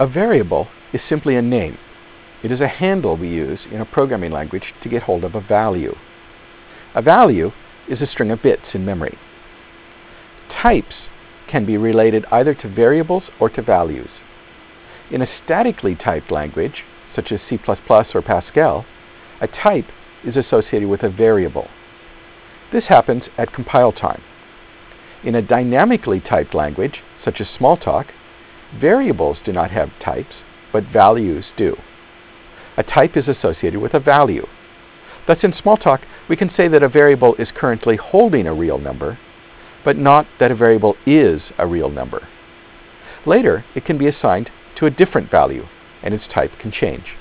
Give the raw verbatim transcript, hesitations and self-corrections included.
A variable is simply a name. It is a handle we use in a programming language to get hold of a value. A value is a string of bits in memory. Types can be related either to variables or to values. In a statically typed language, such as C plus plus or Pascal, a type is associated with a variable. This happens at compile time. In a dynamically typed language, such as Smalltalk, variables do not have types, but values do. A type is associated with a value. Thus, in Smalltalk, we can say that a variable is currently holding a real number, but not that a variable is a real number. Later, it can be assigned to a different value, and its type can change.